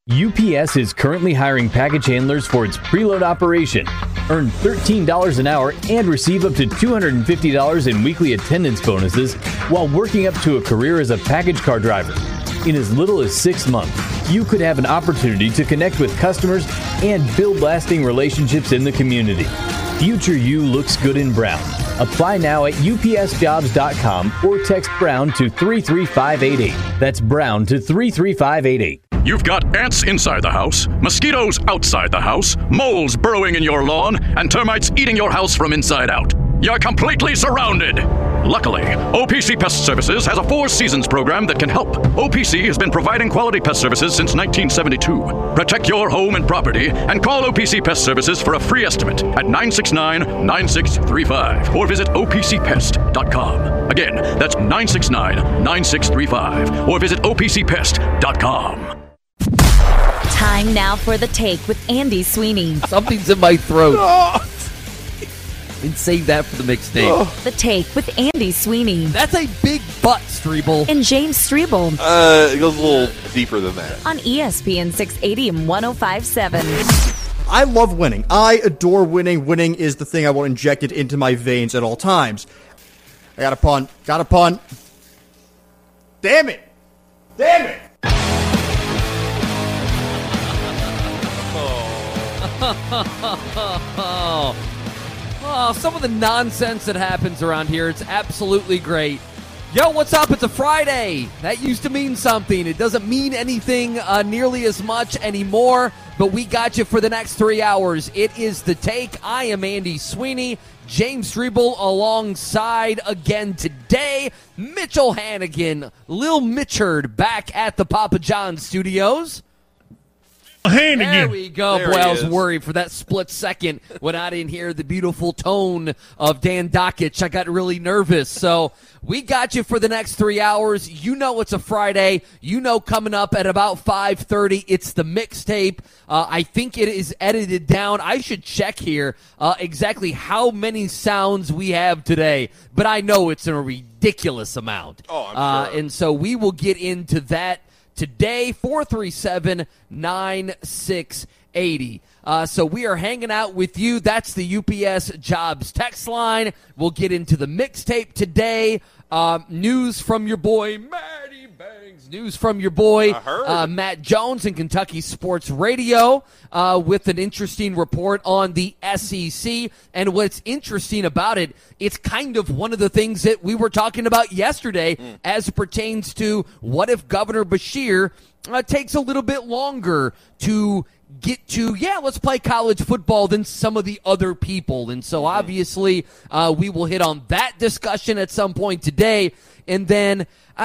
UPS is currently hiring package handlers for its preload operation. Earn $13 an hour and receive up to $250 in weekly attendance bonuses while working up to a career as a package car driver. In as little as 6 months, you could have an opportunity to connect with customers and build lasting relationships in the community. Future you looks good in brown. Apply now at upsjobs.com or text Brown to 33588. That's Brown to 33588. You've got ants inside the house, mosquitoes outside the house, moles burrowing in your lawn, and termites eating your house from inside out. You're completely surrounded. Luckily, OPC Pest Services has a 4 seasons program that can help. OPC has been providing quality pest services since 1972. Protect your home and property and call OPC Pest Services for a free estimate at 969-9635 or visit opcpest.com. Again, that's 969-9635 or visit opcpest.com. Time now for The Take with Andy Sweeney. Something's in my throat. And save that for the mixtape. The Take with Andy Sweeney. That's a big butt, Strebel. And James Strebel. It goes a little deeper than that. On ESPN 680 and 105.7. I love winning. I adore winning. Winning is the thing I want injected into my veins at all times. I got a pun. Damn it. Oh, some of the nonsense that happens around here, it's absolutely great. Yo, what's up? It's a Friday. That used to mean something. It doesn't mean anything nearly as much anymore, but we got you for the next 3 hours. It is The Take. I am Andy Sweeney. James Strebel alongside again today. Mitchell Hannigan, Lil Mitchard back at the Papa John's studios. There we go. There Boy, I he was is. worried for that split second when I didn't hear the beautiful tone of Dan Dockich. I got really nervous. So we got you for the next 3 hours. You know it's a Friday. You know coming up at about 5:30, it's the mixtape. I think it is edited down. I should check here exactly how many sounds we have today, but I know it's a ridiculous amount. Oh, I'm sure. And so we will get into that today. 437-9680. So we are hanging out with you. That's the UPS Jobs text line. We'll get into the mixtape today. News from your boy, Matty Bangs. News from your boy, Matt Jones in Kentucky Sports Radio with an interesting report on the SEC. And what's interesting about it, it's kind of one of the things that we were talking about yesterday as it pertains to what if Governor Beshear takes a little bit longer to get to, let's play college football than some of the other people. And so obviously we will hit on that discussion at some point today. And then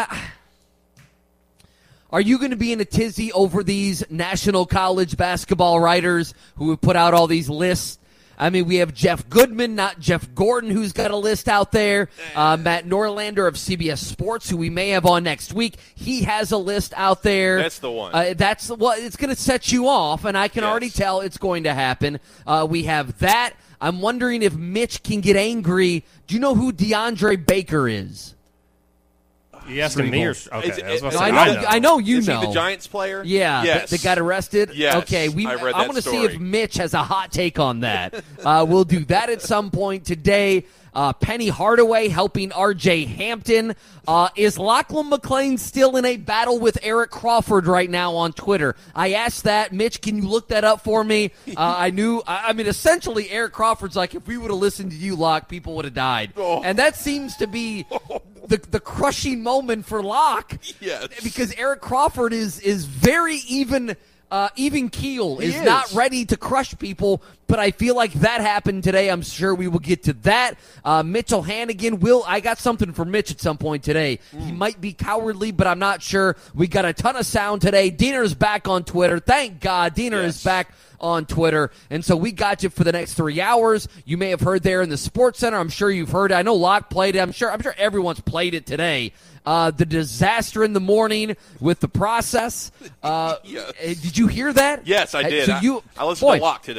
are you going to be in a tizzy over these national college basketball writers who have put out all these lists? I mean, we have Jeff Goodman, not Jeff Gordon, who's got a list out there. Matt Norlander of CBS Sports, who we may have on next week. He has a list out there. That's the one. That's what it's going to set you off, and I can already tell it's going to happen. We have that. I'm wondering if Mitch can get angry. Do you know who DeAndre Baker is? You asking me or okay? I know you is know. He the Giants player? Yeah, yes. that got arrested? Yes, okay, I read I'm that to see if Mitch has a hot take on that. We'll do that at some point today. Penny Hardaway helping R.J. Hampton. Is Lachlan McClain still in a battle with Eric Crawford right now on Twitter? I asked that. Mitch, can you look that up for me? Essentially, Eric Crawford's like, if we would have listened to you, Locke, people would have died. Oh. And that seems to be the crushing moment for Locke. Yes. Because Eric Crawford is very even keel, is not ready to crush people, but I feel like that happened today. I'm sure we will get to that. Mitchell Hannigan I got something for Mitch at some point today. He might be cowardly, but I'm not sure. We got a ton of sound today. Diener's back on Twitter. Thank God Diener is back on Twitter. And so we got you for the next 3 hours. You may have heard there in the Sports Center. I'm sure you've heard it. I know Locke played it. I'm sure everyone's played it today. The disaster in the morning with the process. Yes. Did you hear that? Yes, I did. So I listened to Locke today.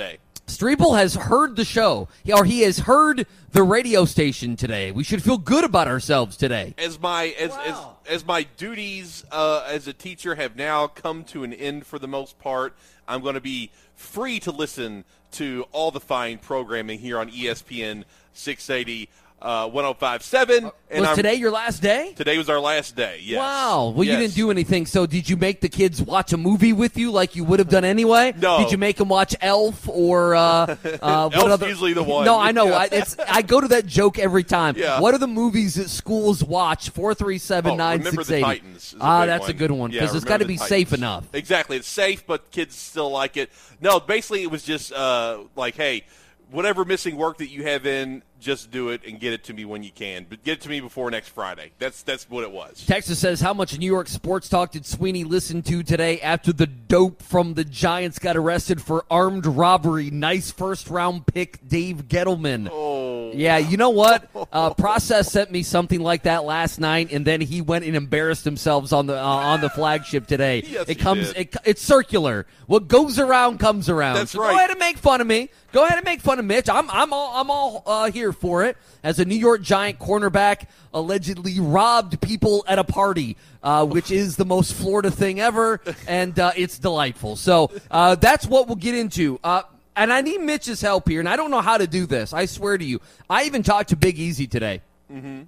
Streeple has heard the show, or he has heard the radio station today. We should feel good about ourselves today. As my duties as a teacher have now come to an end for the most part, I'm going to be free to listen to all the fine programming here on ESPN 680. 105.7. Was today your last day? Today was our last day, yes. Wow. Well, yes. You didn't do anything. So did you make the kids watch a movie with you like you would have done anyway? No. Did you make them watch Elf or Elf's usually the one. No, I know. I go to that joke every time. Yeah. What are the movies that schools watch? 437-9680. Remember the Titans. That's a good one because it's got to be safe enough. Exactly. It's safe, but kids still like it. No, basically it was just like, hey, whatever missing work that you have in, just do it and get it to me when you can. But get it to me before next Friday. That's what it was. Texas says, how much New York sports talk did Sweeney listen to today after the dope from the Giants got arrested for armed robbery? Nice first-round pick, Dave Gettleman. Oh. Yeah, you know what? Process sent me something like that last night, and then he went and embarrassed himself on the flagship today. Yes, It's circular. What goes around comes around. That's so right. Go ahead and make fun of me. Go ahead and make fun of Mitch. I'm all here for it. As a New York Giant cornerback allegedly robbed people at a party, which is the most Florida thing ever, and it's delightful. So that's what we'll get into. And I need Mitch's help here, and I don't know how to do this. I swear to you. I even talked to Big Easy today. Mm-hmm.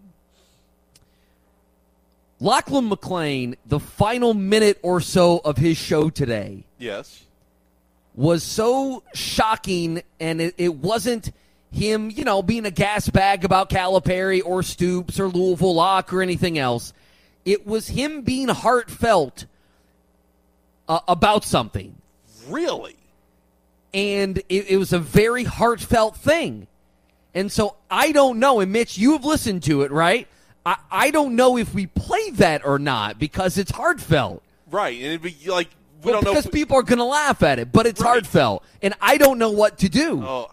Lachlan McClain, the final minute or so of his show today, yes, was so shocking, and it wasn't him, being a gas bag about Calipari or Stoops or Louisville Locke or anything else. It was him being heartfelt about something. Really? And it was a very heartfelt thing. And so I don't know, and Mitch, you have listened to it, right? I don't know if we play that or not because it's heartfelt. Right, and it'd be like, we don't know. Because people are going to laugh at it, but it's heartfelt, and I don't know what to do. Oh,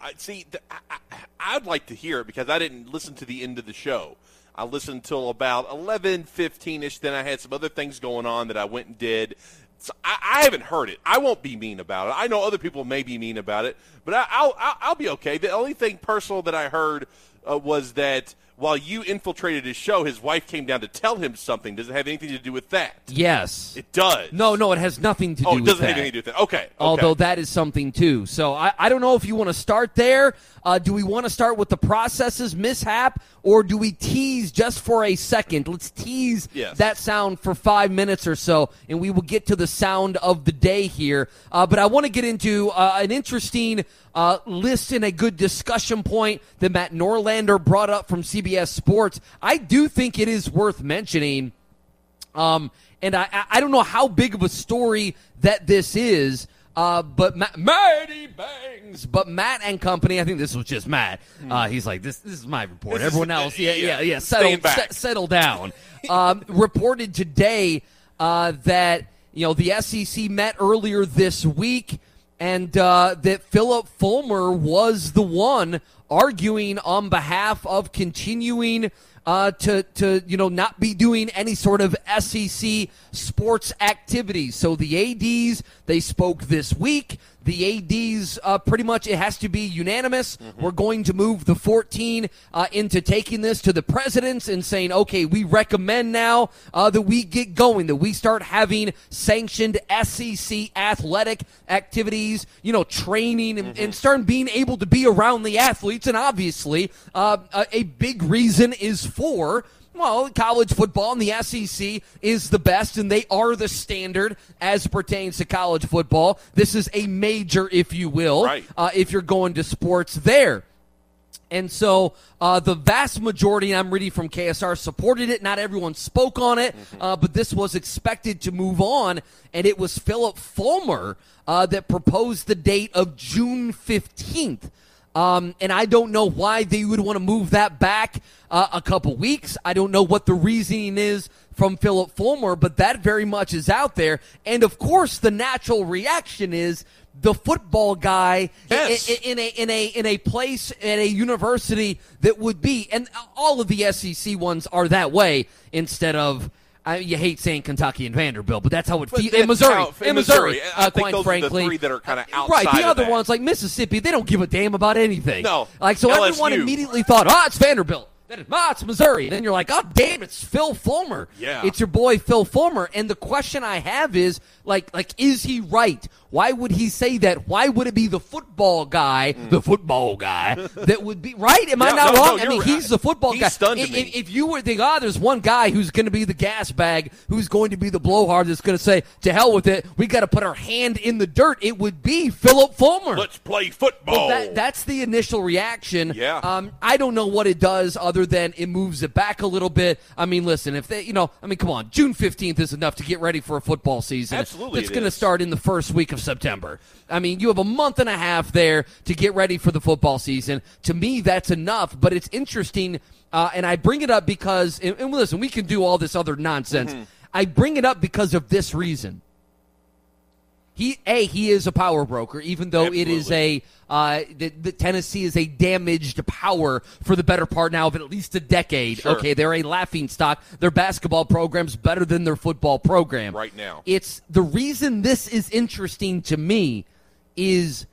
I'd like to hear it because I didn't listen to the end of the show. I listened till about 11:15ish. Then I had some other things going on that I went and did. So I haven't heard it. I won't be mean about it. I know other people may be mean about it, but I'll be okay. The only thing personal that I heard was that while you infiltrated his show, his wife came down to tell him something. Does it have anything to do with that? Yes. It does. No, it has nothing to do with that. Oh, it doesn't have anything to do with that. Okay. Although that is something, too. So I don't know if you want to start there. Do we want to start with the processes mishap, or do we tease just for a second? Let's tease that sound for 5 minutes or so, and we will get to the sound of the day here. But I want to get into an interesting list and a good discussion point that Matt Norlander brought up from CBS Sports. I do think it is worth mentioning, and I don't know how big of a story that this is, but Matty Bangs, but Matt and company, I think this was just Matt. He's like, this is my report. Everyone else, settle down. Reported today that the SEC met earlier this week, and that Philip Fulmer was the one arguing on behalf of continuing to not be doing any sort of SEC sports activities. So the ADs, they spoke this week. The ADs, pretty much it has to be unanimous. Mm-hmm. We're going to move the 14 into taking this to the presidents and saying, okay, we recommend now that we get going, that we start having sanctioned SEC athletic activities, training and start being able to be around the athletes. And obviously, a big reason is for college football, and the SEC is the best, and they are the standard as pertains to college football. This is a major, if you will, right. If you're going to sports there. And so the vast majority, and I'm reading from KSR, supported it. Not everyone spoke on it, but this was expected to move on, and it was Philip Fulmer that proposed the date of June 15th. And I don't know why they would want to move that back a couple weeks. I don't know what the reasoning is from Philip Fulmer, but that very much is out there. And, of course, the natural reaction is the football guy in a place at a university that would be, and all of the SEC ones are that way, instead of, you hate saying Kentucky and Vanderbilt, but that's how it feels. That's In Missouri. in Missouri. I think quite those frankly. are the three that are kind of outside Right, the of other that. ones, like Mississippi, they don't give a damn about anything. No. Like, so LSU. everyone immediately thought, it's Vanderbilt. Then it's Missouri. Then you're like, oh, damn, it's Phil Fulmer. Yeah. It's your boy Phil Fulmer. And the question I have is, like, is he right? Why would he say that? Why would it be the football guy, that would be right? Am I not wrong? I mean, he's the football guy. Stunned me. If you were thinking, there's one guy who's going to be the gas bag, who's going to be the blowhard that's going to say, to hell with it, we got to put our hand in the dirt, it would be Philip Fulmer. Let's play football. Well, that's the initial reaction. Yeah. I don't know what it does other than it moves it back a little bit. I mean, listen, if they, come on, June 15th is enough to get ready for a football season. Absolutely, it's going to start in the first week of September. I mean, you have a month and a half there to get ready for the football season. To me, that's enough, but it's interesting, and I bring it up because, and listen, we can do all this other nonsense. Mm-hmm. I bring it up because of this reason. He is a power broker, even though Absolutely. it is the Tennessee is a damaged power for the better part now of at least a decade. Sure. Okay, they're a laughingstock. Their basketball program's better than their football program. Right now. It's the reason this is interesting to me is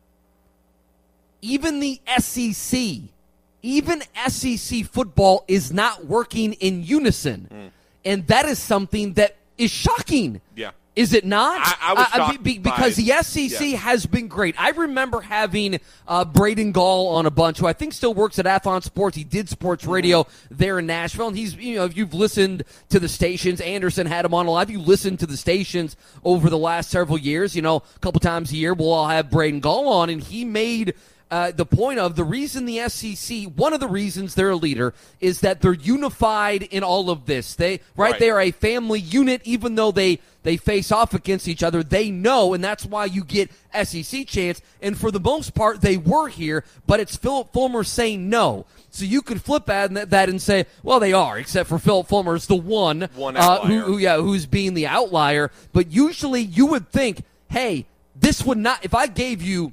even the SEC, even SEC football is not working in unison. And that is something that is shocking. Yeah. Is it not? I was shocked because the SEC has been great. I remember having Braden Gall on a bunch, who I think still works at Athlon Sports. He did sports radio there in Nashville, and he's, if you've listened to the stations, Anderson had him on a lot. If you listened to the stations over the last several years, a couple times a year, we'll all have Braden Gall on, and he made the point of the reason the SEC, one of the reasons they're a leader is that they're unified in all of this. They are a family unit, even though they face off against each other. They know, and that's why you get SEC chants. And for the most part, they were here, but it's Philip Fulmer saying no. So you could flip that and say, well, they are, except for Philip Fulmer is the one who's being the outlier. But usually you would think, hey, this would not, if I gave you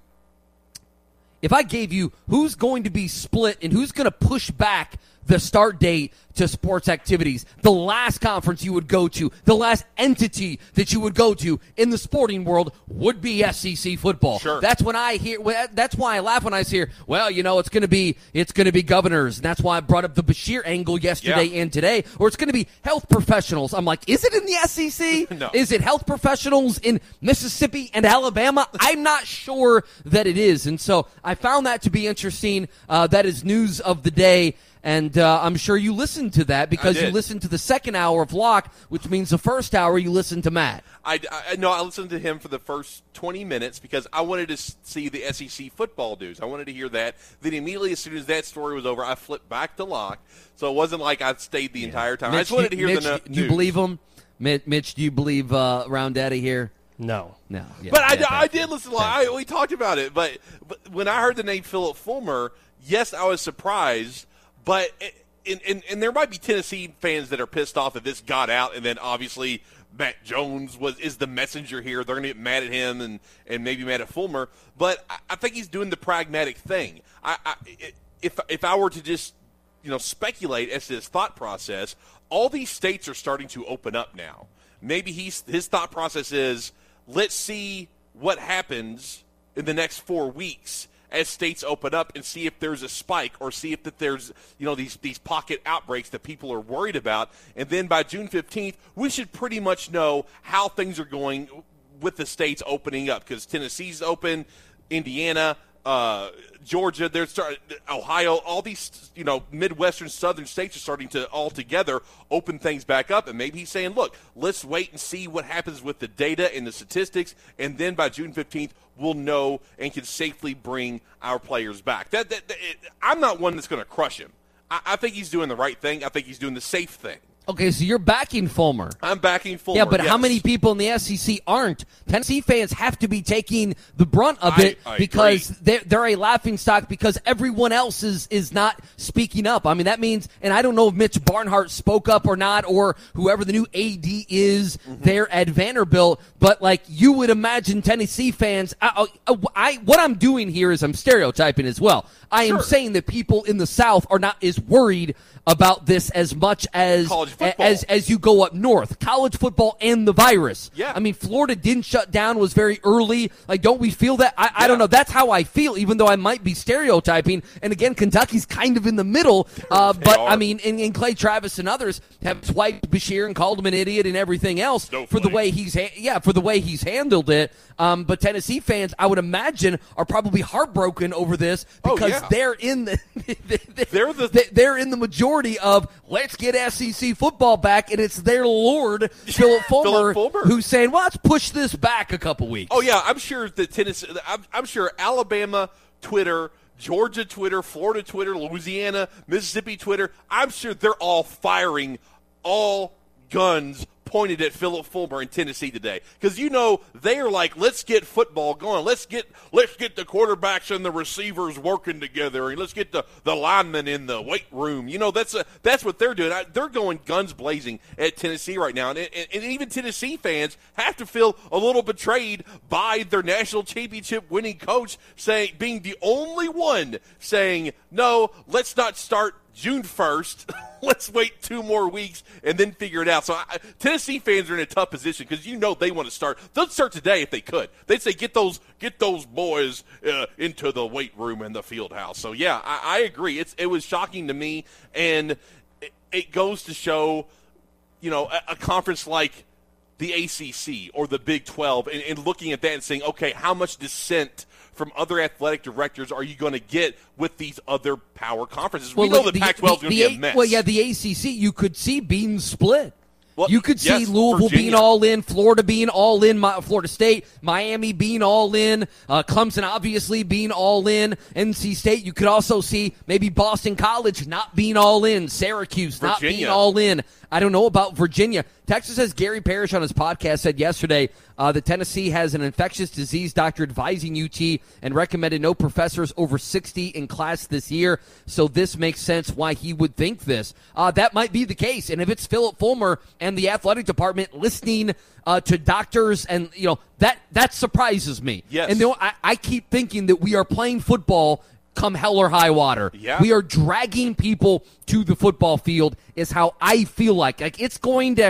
who's going to be split and who's going to push back the start date to sports activities, the last conference you would go to, the last entity that you would go to in the sporting world would be SEC football. Sure. That's when I hear. That's why I laugh when I hear, well, it's going to be governors, and that's why I brought up the Bashir angle yesterday and today, or it's going to be health professionals. I'm like, is it in the SEC? No. Is it health professionals in Mississippi and Alabama? I'm not sure that it is, and so I found that to be interesting. That is news of the day. And I'm sure you listened to that because you listened to the second hour of Locke, which means the first hour you listened to Matt. I listened to him for the first 20 minutes because I wanted to see the SEC football news. I wanted to hear that. Then immediately, as soon as that story was over, I flipped back to Locke. So it wasn't like I stayed the entire time. Mitch, I just wanted to hear Mitch, the news. Do you believe him? Mitch, do you believe Round Daddy here? No. Yeah, but I did listen to Locke. We talked about it. But when I heard the name Philip Fulmer, yes, I was surprised. But and there might be Tennessee fans that are pissed off that this got out, and then obviously Matt Jones is the messenger here. They're going to get mad at him and maybe mad at Fulmer. But I think he's doing the pragmatic thing. If I were to just speculate as to his thought process, all these states are starting to open up now. Maybe his thought process is, let's see what happens in the next 4 weeks as states open up and see if there's a spike or see if there's these pocket outbreaks that people are worried about. And then by June 15th, we should pretty much know how things are going with the states opening up, because Tennessee's open, Indiana, Georgia, Ohio, all these Midwestern, Southern states are starting to all together open things back up. And maybe he's saying, look, let's wait and see what happens with the data and the statistics, and then by June 15th, we'll know and can safely bring our players back. I'm not one that's going to crush him. I think he's doing the right thing. I think he's doing the safe thing. Okay, so you're backing Fulmer. I'm backing Fulmer. Yeah, but yes. How many people in the SEC aren't? Tennessee fans have to be taking the brunt of it because they're a laughingstock because everyone else is not speaking up. I mean, that means, and I don't know if Mitch Barnhart spoke up or not, or whoever the new AD is there at Vanderbilt, but you would imagine Tennessee fans. What I'm doing here is I'm stereotyping as well. I am saying that people in the South are not as worried about this as much as college football. as you go up north. College football and the virus. Yeah. I mean, Florida didn't shut down, was very early. Like, don't we feel that? I don't know. That's how I feel, even though I might be stereotyping. And again, Kentucky's kind of in the middle. But, I mean, in Clay Travis and others have swiped Bashir and called him an idiot and everything else for the way he's handled it. But Tennessee fans, I would imagine, are probably heartbroken over this because they're in the they're in the majority of let's get SEC football back, and it's their lord Philip Fulmer who's saying, well, let's push this back a couple weeks. Oh yeah, I'm sure that Tennessee, I'm sure Alabama Twitter, Georgia Twitter, Florida Twitter, Louisiana, Mississippi Twitter, I'm sure they're all firing all guns pointed at Philip Fulmer in Tennessee today, because they are like, let's get football going, let's get the quarterbacks and the receivers working together, and let's get the linemen in the weight room. That's what they're doing. They're going guns blazing at Tennessee right now, and even Tennessee fans have to feel a little betrayed by their national championship winning coach being the only one saying, no, let's not start June 1st. Let's wait 2 more weeks and then figure it out. So Tennessee fans are in a tough position because they want to start. They'll start today if they could. They'd say get those boys into the weight room and the field house. So yeah, I agree. It was shocking to me, and it goes to show, a conference like the ACC or the Big 12, and looking at that and saying, okay, how much dissent from other athletic directors are you going to get with these other power conferences? We know the Pac-12 is going to be a mess. Well, yeah, the ACC, you could see being split. Well, you could see Louisville being all in, Florida being all in, Florida State, Miami being all in, Clemson obviously being all in, NC State. You could also see maybe Boston College not being all in, Syracuse not being all in. I don't know about Virginia. Texas has Gary Parrish on his podcast said yesterday that Tennessee has an infectious disease doctor advising UT and recommended no professors over 60 in class this year. So this makes sense why he would think this. That might be the case. And if it's Philip Fulmer and the athletic department listening to doctors, and that surprises me. Yes. And I keep thinking that we are playing football come hell or high water. Yeah. We are dragging people to the football field is how I feel like. It is going to,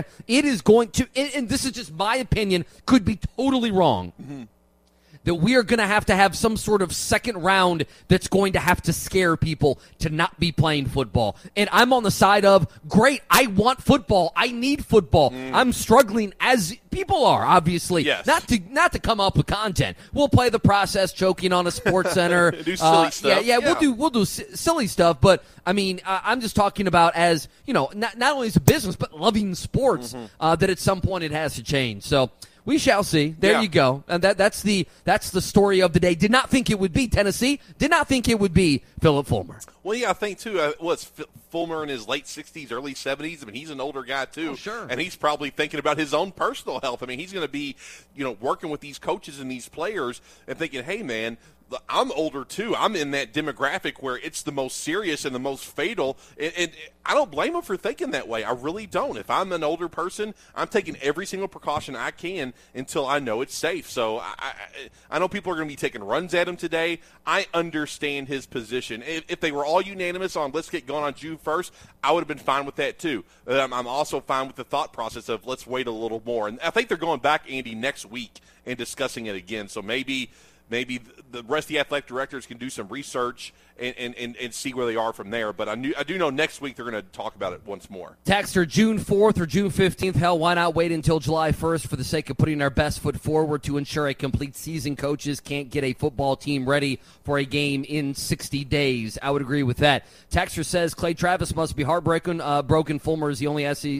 and this is just my opinion, could be totally wrong. Mm-hmm. That we are going to have some sort of second round that's going to have to scare people to not be playing football. And I'm on the side of, great, I want football. I need football. I'm struggling, as people are, obviously. Yes. Not to come up with content. We'll play the process choking on a Sports Center. Do silly stuff. Yeah, we'll do silly stuff. But, I mean, I'm just talking about as, not only as a business, but loving sports, that at some point it has to change. So, we shall see. There you go. And that's the story of the day. Did not think it would be Tennessee. Did not think it would be Philip Fulmer. Well, yeah, I think, too, Fulmer in his late 60s, early 70s. I mean, he's an older guy, too. Oh, sure. And he's probably thinking about his own personal health. I mean, he's going to be, working with these coaches and these players and thinking, hey, man, I'm older, too. I'm in that demographic where it's the most serious and the most fatal. And I don't blame him for thinking that way. I really don't. If I'm an older person, I'm taking every single precaution I can until I know it's safe. So I know people are going to be taking runs at him today. I understand his position. If they were all unanimous on let's get going on June 1st, I would have been fine with that, too. I'm also fine with the thought process of let's wait a little more. And I think they're going back, Andy, next week and discussing it again. So maybe the rest of the athletic directors can do some research and see where they are from there. But I do know next week they're going to talk about it once more. Texter, June 4th or June 15th. Hell, why not wait until July 1st for the sake of putting our best foot forward to ensure a complete season? Coaches can't get a football team ready for a game in 60 days. I would agree with that. Texter says Clay Travis must be heartbroken. Broken Fulmer is the only SEC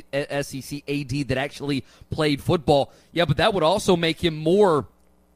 AD that actually played football. Yeah, but that would also make him more...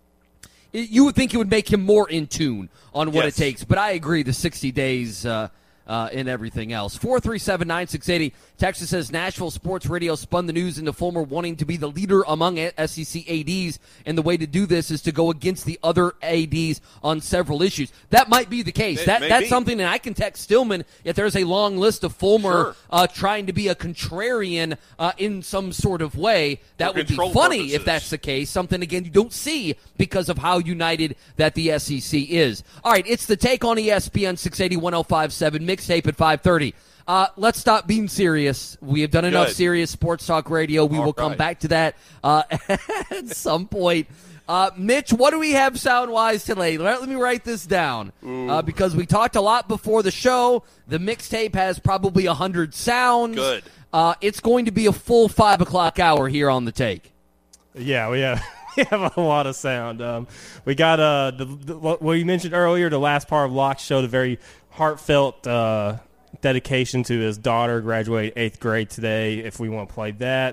You would think it would make him more in tune on what it takes. But I agree, the 60 days and everything else. 437-9680. Texas says Nashville Sports Radio spun the news into Fulmer wanting to be the leader among SEC ADs, and the way to do this is to go against the other ADs on several issues. That might be the case. That's something that I can text Stillman if there's a long list of Fulmer trying to be a contrarian in some sort of way. That would be funny if that's the case. Something, again, you don't see because of how united that the SEC is. All right, it's the Take on ESPN 680-1057 mixtape at 5:30. Let's stop being serious. We have done enough serious sports talk radio. We will come back to that at some point. Mitch, what do we have sound-wise today? Let me write this down because we talked a lot before the show. The mixtape has probably 100 sounds. Good. It's going to be a full 5 o'clock hour here on The Take. Yeah, we have a lot of sound. We got what you mentioned earlier, the last part of Locke's show, the very heartfelt dedication to his daughter graduating 8th grade today, if we want to play that.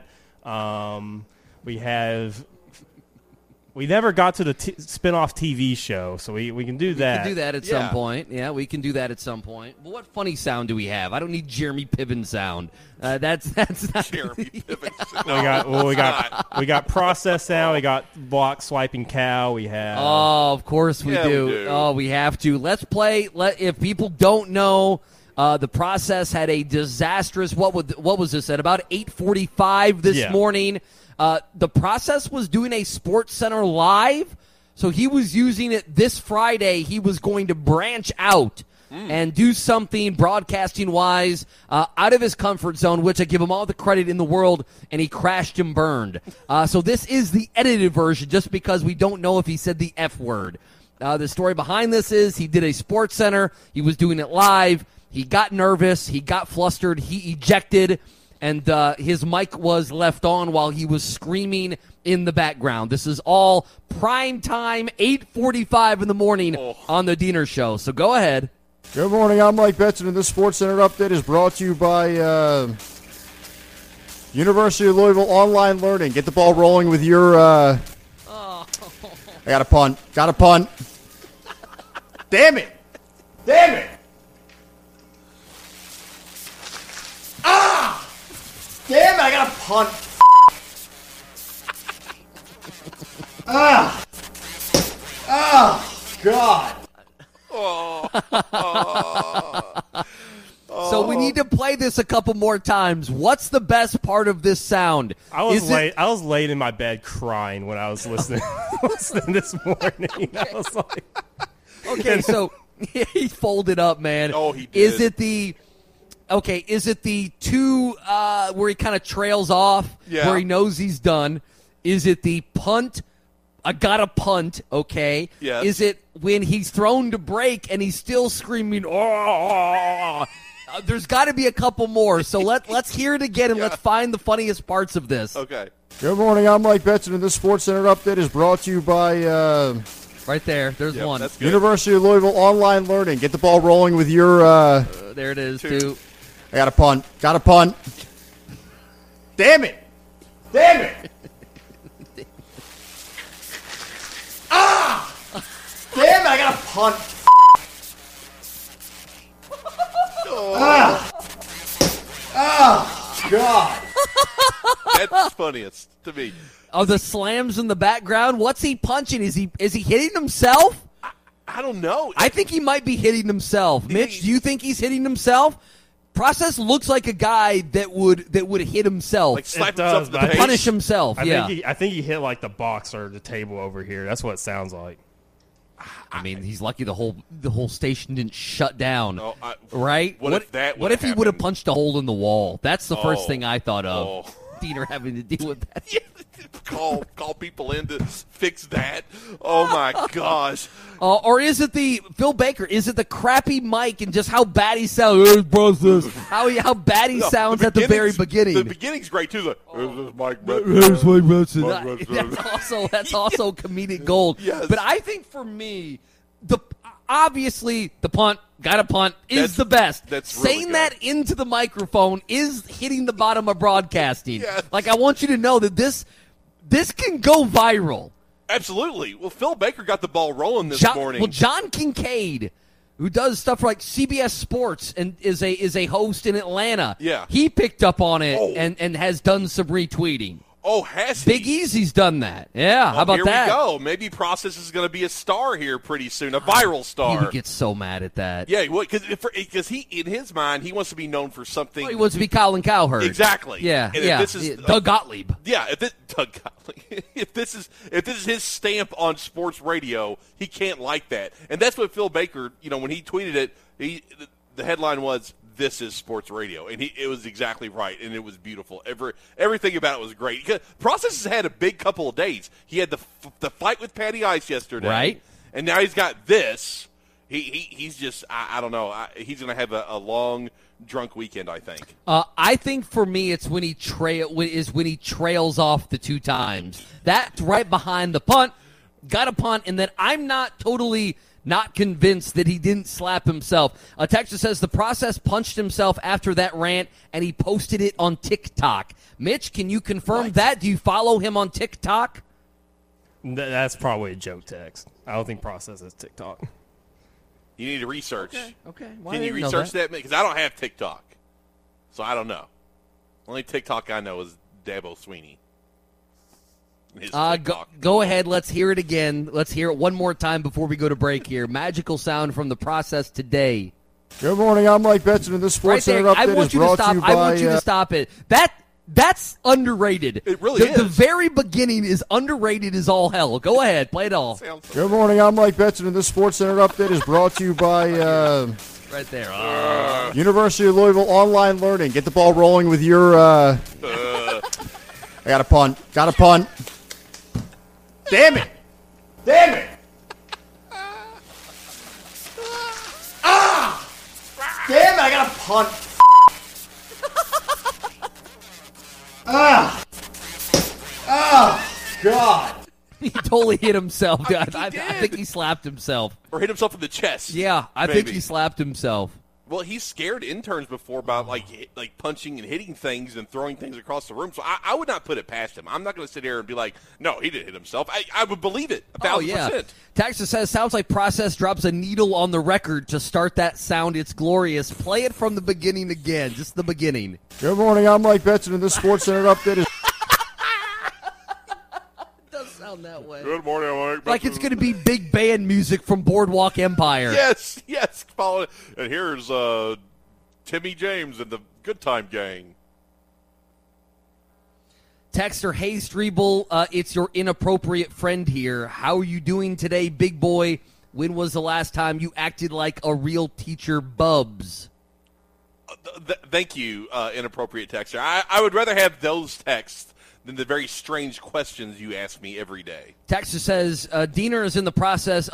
We never got to the spin-off TV show, so we can do that. We can do that at some point. Yeah, we can do that at some point. But what funny sound do we have? I don't need Jeremy Piven sound. That's not Jeremy Piven. No, we got process sound. We got block swiping cow. We have. Oh, of course we do. Oh, we have to. Let's play. If people don't know, the process had a disastrous. What was this at about 8:45 this morning? The process was doing a Sports Center live, so he was using it this Friday. He was going to branch out and do something broadcasting-wise out of his comfort zone, which I give him all the credit in the world, and he crashed and burned. So this is the edited version, just because we don't know if he said the F word. The story behind this is he did a Sports Center. He was doing it live. He got nervous. He got flustered. He ejected. And his mic was left on while he was screaming in the background. This is all prime time, 8:45 in the morning on the Diener Show. So go ahead. Good morning. I'm Mike Betson, and this Sports Center update is brought to you by University of Louisville Online Learning. Get the ball rolling with your. I got a punt. Got a punt. Damn it! Damn it! Ah! Damn it, I got a punt. God. So we need to play this a couple more times. What's the best part of this sound? I was laid in my bed crying when I was listening this morning. I was like, okay, so he folded up, man. Oh, he did. Is it the two where he kind of trails off, where he knows he's done? Is it the punt? I got a punt, okay? Yes. Is it when he's thrown to break and he's still screaming, oh? There's got to be a couple more, so let's hear it again and let's find the funniest parts of this. Okay. Good morning, I'm Mike Betson, and this Sports Center update is brought to you by right there's one. That's good. University of Louisville Online Learning. Get the ball rolling with your there it is, two. I got a punt. Got a punt. Damn it! Damn it! Damn it! I got a punt. God. That's funniest to me. Oh, the slams in the background. What's he punching? Is he hitting himself? I don't know. I think he might be hitting himself. Mitch, do you think he's hitting himself? Process looks like a guy that would hit himself, Like slap It does, himself in the but I face. punish himself. I think he hit like the box or the table over here. That's what it sounds like. I mean, he's lucky the whole station didn't shut down, right? What if that What if he would have happened? punched a hole in the wall? That's the first thing I thought of. Oh. Diener having to deal with that. call people in to fix that. Oh my gosh. Or is it the Phil Baker? Is it the crappy mic and just how bad he sounds? How bad he sounds at the very beginning? The beginning's great too. Like, this is Mike That's Betson. that's also comedic gold. Yes. But I think for me, obviously the punt, got a punt, is the best. That's really saying good. that into the microphone is hitting the bottom of broadcasting. Yes. Like, I want you to know that this can go viral. Absolutely. Well, Phil Baker got the ball rolling this morning. Well, John Kincaid, who does stuff like CBS Sports and is a host in Atlanta. Yeah. He picked up on it Oh. and has done some retweeting. Oh, has he? Big Easy's done that. Yeah, how about here that? we go. Maybe Process is going to be a star here pretty soon, a viral star. He would get so mad at that. Yeah, because he, in his mind, he wants to be known for something. Well, he wants to be Colin Cowherd. Exactly. Yeah, And yeah. if this is Doug Gottlieb. Yeah, if this is his stamp on sports radio, he can't like that. And that's what Phil Baker, when he tweeted it, the headline was, this is sports radio. And it was exactly right, and it was beautiful. Everything about it was great. Process has had a big couple of days. He had the fight with Patty Ice yesterday. Right. And now he's got this. He's just, I don't know. He's going to have a long, drunk weekend, I think. I think for me, it's when he trails off the 2 times. That's right behind the punt. Got a punt, and then I'm not totally not convinced that he didn't slap himself. Texas says the Process punched himself after that rant, and he posted it on TikTok. Mitch, can you confirm that? Do you follow him on TikTok? That's probably a joke text. I don't think Process is TikTok. You need to research. Okay. Can you research that? Because I don't have TikTok, so I don't know. Only TikTok I know is Dabo Sweeney. Go ahead. Let's hear it again. Let's hear it one more time before we go to break here. Magical sound from the Process today. Good morning. I'm Mike Betson, and this Sports Center update is brought to you by... I want you to stop it. That's underrated. It really is. The very beginning is underrated as all hell. Go ahead. Play it all. Good morning. I'm Mike Betson, and this Sports Center update is brought to you by... right there. University of Louisville Online Learning. Get the ball rolling with your... I got a punt. Damn it! Damn it! I got a punt. God. He totally hit himself. I think he slapped himself. Or hit himself in the chest. Yeah, I think he slapped himself. Well, he's scared interns before about like punching and hitting things and throwing things across the room. So I would not put it past him. I'm not going to sit here and be like, no, he didn't hit himself. I would believe it 1,000%. Texas says, sounds like Process drops a needle on the record to start that sound. It's glorious. Play it from the beginning again, just the beginning. Good morning. I'm Mike Betson, and this Sports Center update is... That way. Good morning, Mike. Like it's going to be big band music from Boardwalk Empire. Yes. Follow it. And here's Timmy James and the Good Time Gang. Texter, hey, Strebel, it's your inappropriate friend here. How are you doing today, big boy? When was the last time you acted like a real teacher, Bubs? Thank you, inappropriate texter. I would rather have those texts than the very strange questions you ask me every day. Texter says Diener is in the process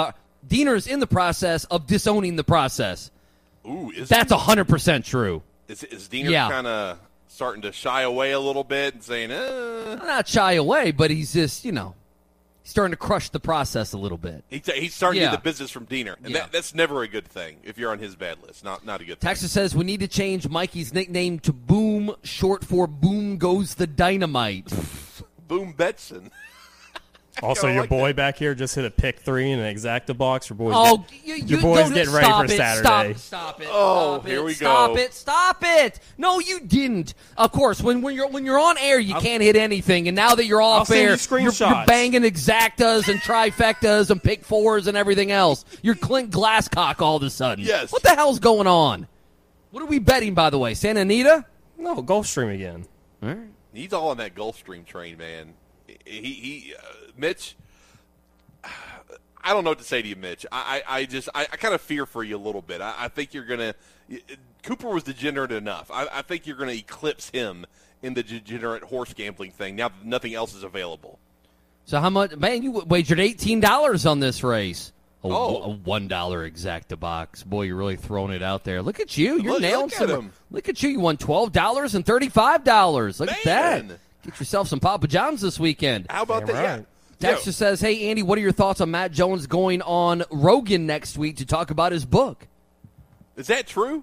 of disowning the process. Ooh, that's 100% true. Is Diener kind of starting to shy away a little bit and saying, not shy away, but he's just, starting to crush the process a little bit. He's starting to get the business from Diener, and that's never a good thing if you're on his bad list. Not a good thing. Texas says we need to change Mikey's nickname to Boom, short for Boom Goes the Dynamite. Boom Betson. Also, your boy back here just hit a pick 3 in an exacta box. Your boy's getting ready for Saturday. Stop it! Here we go. Stop it! No, you didn't. Of course, when you're on air, you can't hit anything, and now that you're off air, you're banging exactas and trifectas and pick 4s and everything else. You're Clint Glasscock all of a sudden. Yes. What the hell's going on? What are we betting, by the way? Santa Anita? No, Gulfstream again. All right. He's all on that Gulfstream train, man. Mitch, I don't know what to say to you, Mitch. I kind of fear for you a little bit. I think you're going to – Cooper was degenerate enough. I think you're going to eclipse him in the degenerate horse gambling thing now that nothing else is available. So how much – man, you wagered $18 on this race. A $1 exacta box. Boy, you're really throwing it out there. Look at you. You're nailing some – look at you. You won $12 and $35. Look at that. Get yourself some Papa John's this weekend. How about that? Right. Texter says, hey, Andy, what are your thoughts on Matt Jones going on Rogan next week to talk about his book? Is that true?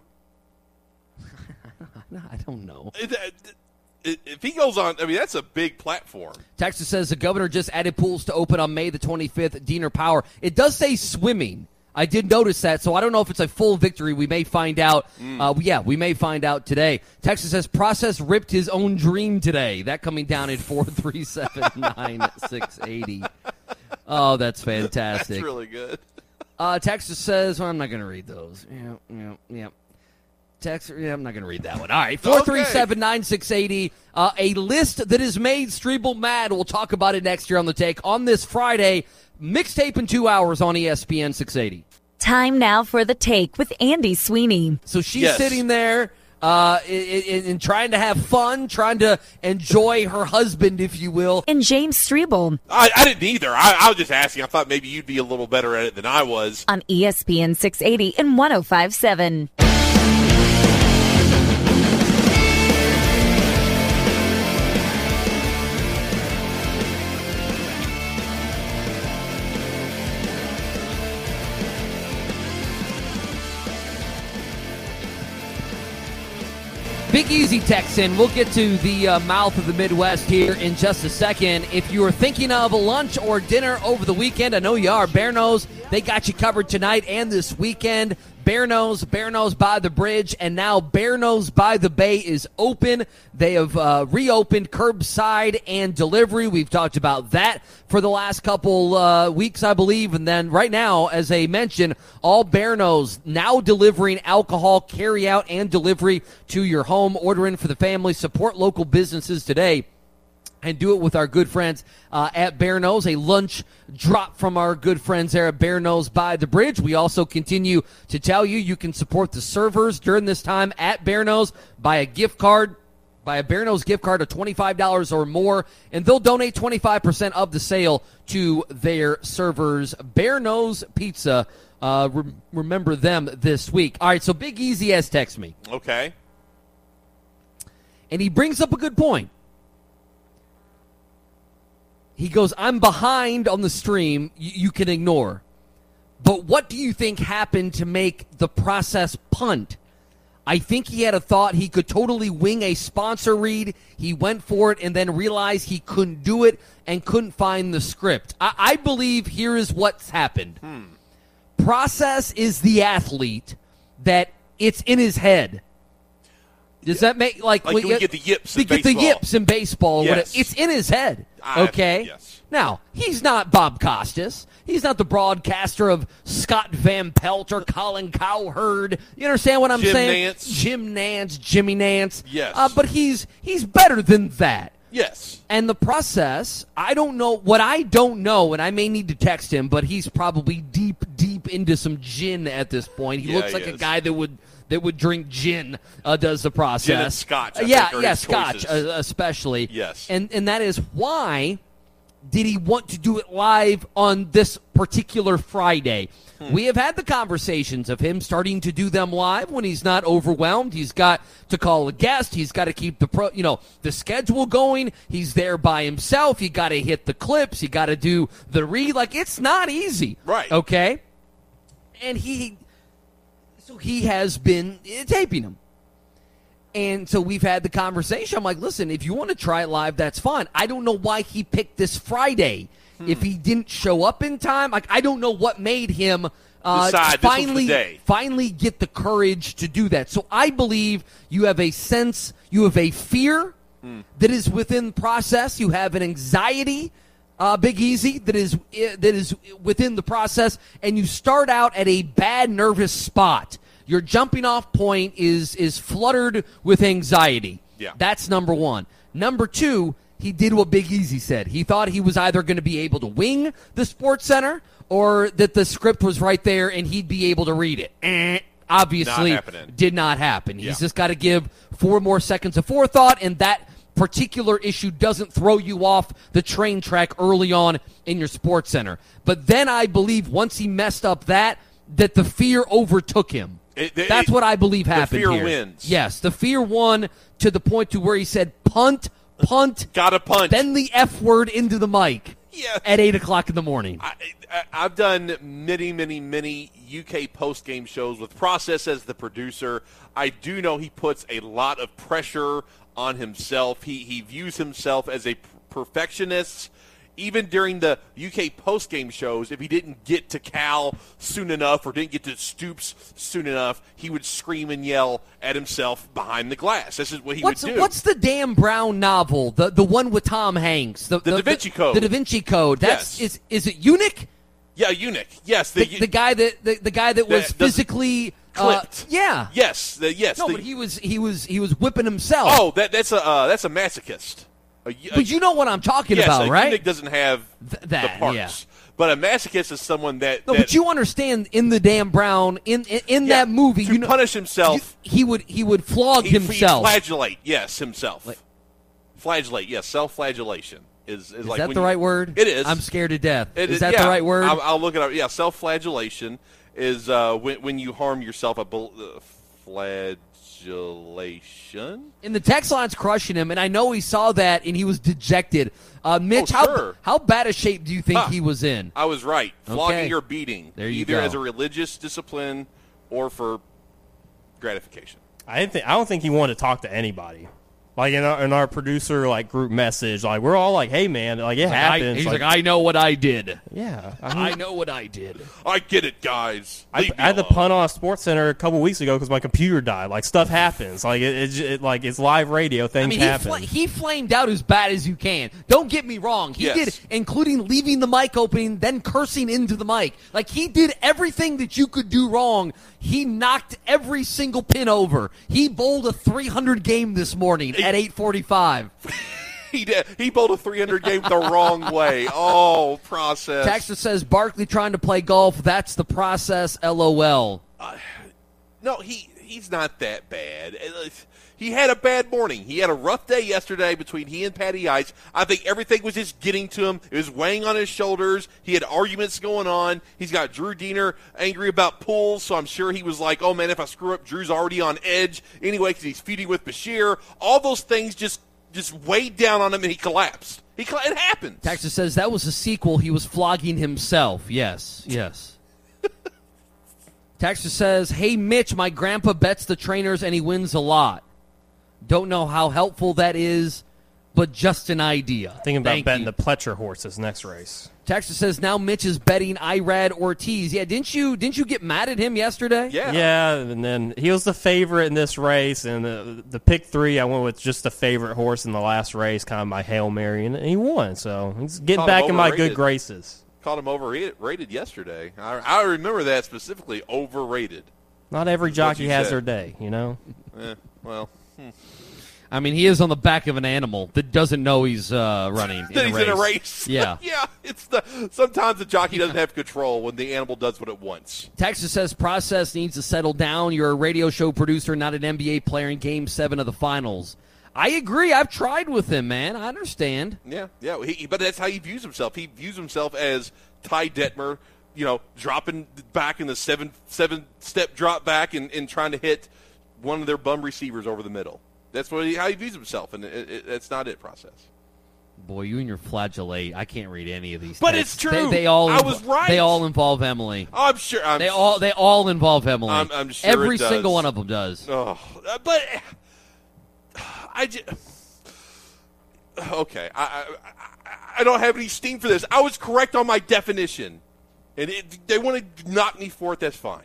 I don't know. If he goes on, that's a big platform. Texter says the governor just added pools to open on May the 25th, Diener Power. It does say swimming. I did notice that, so I don't know if it's a full victory. We may find out. We may find out today. Texas says Process ripped his own dream today. That coming down at 437-9680. Oh, that's fantastic. That's really good. Texas says, well, I'm not going to read those. Yeah. Texas, I'm not going to read that one. All right, 437-9680. A list that has made Strebel mad. We'll talk about it next year on The Take on this Friday. Mixtape in 2 hours on ESPN 680. Time now for The Take with Andy Sweeney. So she's Yes. sitting there and trying to have fun, trying to enjoy her husband, if you will. And James Strebel I didn't either. I was just asking. I thought maybe you'd be a little better at it than I was. on ESPN 680 and 105.7. Big Easy Texan. We'll get to the mouth of the Midwest here in just a second. If you are thinking of a lunch or dinner over the weekend, I know you are. Bear Nose, they got you covered tonight and this weekend. Bear Nose by the Bridge, and now Bear Nose by the Bay is open. They have reopened curbside and delivery. We've talked about that for the last couple weeks, I believe. And then right now, as I mentioned, all Bear Nose now delivering alcohol, carry out, and delivery to your home. Ordering for the family. Support local businesses today. And do it with our good friends at Bear Nose. A lunch drop from our good friends there at Bear Nose by the Bridge. We also continue to tell you you can support the servers during this time at Bear Nose. Buy a gift card. Buy a Bear Nose gift card of $25 or more, and they'll donate 25% of the sale to their servers. Bear Nose Pizza. Remember them this week. All right, so Big Easy has texted me. Okay. And he brings up a good point. He goes, I'm behind on the stream. You can ignore. But what do you think happened to make the process punt? I think he had a thought he could totally wing a sponsor read. He went for it and then realized he couldn't do it and couldn't find the script. I believe here is what's happened. Process is the athlete that it's in his head. Does that make Like when you get the yips in the baseball. yips in baseball? Yes. It's in his head. Okay. Yes. Now he's not Bob Costas. He's not the broadcaster of Scott Van Pelt or Colin Cowherd. You understand what I'm Jim saying? Nance. Jim Nance, Jimmy Nance. Yes. But he's better than that. Yes. And the process, I don't know. What I don't know, and I may need to text him, but he's probably deep into some gin at this point. He Yeah, looks he like a is. guy that would drink gin, does the process. Gin and scotch, I yeah, think, are his scotch choices. especially. Yes. And that is why did he want to do it live on this particular Friday? We have had the conversations of him starting to do them live when he's not overwhelmed. He's got to call a guest. He's got to keep the schedule going. He's there by himself. You got to hit the clips. You got to do the read. Like, it's not easy. Right. Okay? And he has been taping them. And so we've had the conversation. I'm like, listen, if you want to try it live, that's fine. I don't know why he picked this Friday. If he didn't show up in time, like, I don't know what made him Decide this was the day. finally get the courage to do that. So I believe you have a sense, you have a fear that is within the process. You have an anxiety, Big Easy, that is within the process, and you start out at a bad nervous spot. Your jumping off point is fluttered with anxiety. Yeah. That's number one. Number two, he did what Big Easy said. He thought he was either going to be able to wing the Sports Center or that the script was right there and he'd be able to read it. Obviously, Not happening. did not happen. Yeah. He's just got to give 4 more seconds of forethought, and that particular issue doesn't throw you off the train track early on in your Sports Center. But then I believe once he messed up that the fear overtook him. That's what I believe happened fear here. wins. Yes, the fear won to the point to where he said, punt, Gotta punch. then the F word into the mic Yes. at 8 o'clock in the morning. I've done many UK post-game shows with Process as the producer. I do know he puts a lot of pressure on himself. He views himself as a perfectionist. Even during the UK post-game shows, if he didn't get to Cal soon enough or didn't get to Stoops soon enough, he would scream and yell at himself behind the glass. This is what he would do. What's the Dan Brown novel? The one with Tom Hanks? The Da Vinci Code. The Da Vinci Code. That's Yes. is it Eunuch? Yeah, eunuch. Yes, The guy that was That- physically clipped. yeah. Yes, No, but he was whipping himself. Oh, that's a masochist. But you know what I'm talking Yes, about, a right? eunuch doesn't have that, the parts. yeah. But a masochist is someone that. No, but you understand in the Dan Brown in that movie, to punish himself, he would flog himself. He'd flagellate, yes, himself. Flagellate, yes, self-flagellation is like. That the right word? It is. I'm scared to death. Is the right word? I'll look it up. Yeah, self-flagellation is when you harm yourself. Flagellation. And the text line's crushing him, and I know he saw that, and he was dejected. Mitch, sure. how bad a shape do you think he was in? I was right. Flogging Okay. or beating, There you either go. as a religious discipline or for gratification. I don't think he wanted to talk to anybody. Like in our producer group message, we're all like, "Hey man, it happens." He's like, I know what I did. Yeah, I know what I did. I get it, guys. I had to punt on a Sports Center a couple weeks ago because my computer died. Stuff happens. It's live radio. Things happen. He flamed out as bad as you can. Don't get me wrong. He Yes. did, including leaving the mic open, then cursing into the mic. He did everything that you could do wrong. He knocked every single pin over. He bowled a 300 game this morning at 8:45. He did. He bowled a 300 game the wrong way. Oh, process. Texter says Barkley trying to play golf. That's the process. LOL. No, he's not that bad. He had a bad morning. He had a rough day yesterday between he and Patty Ice. I think everything was just getting to him. It was weighing on his shoulders. He had arguments going on. He's got Drew Diener angry about pulls, so I'm sure he was like, oh, man, if I screw up, Drew's already on edge anyway because he's feuding with Bashir. All those things just weighed down on him, and he collapsed. It happens. Texter says that was a sequel. He was flogging himself. Yes. Texter says, hey, Mitch, my grandpa bets the trainers and he wins a lot. Don't know how helpful that is, but just an idea. Thinking about Thank betting you. the Pletcher horses next race. Texter says now Mitch is betting Irad Ortiz. Yeah, didn't you get mad at him yesterday? Yeah, and then he was the favorite in this race, and the pick 3, I went with just the favorite horse in the last race, kind of my Hail Mary, and he won. So he's getting back in my good graces. Called him overrated yesterday. I remember that specifically, overrated. Not every jockey has said. their day, you know? Well. I mean, he is on the back of an animal that doesn't know he's running. That he's in a race. Yeah. Yeah. Sometimes the jockey doesn't have control when the animal does what it wants. Texas says process needs to settle down. You're a radio show producer, not an NBA player in Game 7 of the finals. I agree. I've tried with him, man. I understand. Yeah. But that's how he views himself. He views himself as Ty Detmer, dropping back in the seven-step drop back and trying to hit one of their bum receivers over the middle. That's how he views himself, and that's not it, process. Boy, you and your flagellate. I can't read any of these. But texts. it's true. I was right. They all involve Emily. I'm sure. They all involve Emily. I'm sure Every it does. single one of them does. Oh, but I just okay. I don't have any steam for this. I was correct on my definition, and they want to knock me for it. That's fine.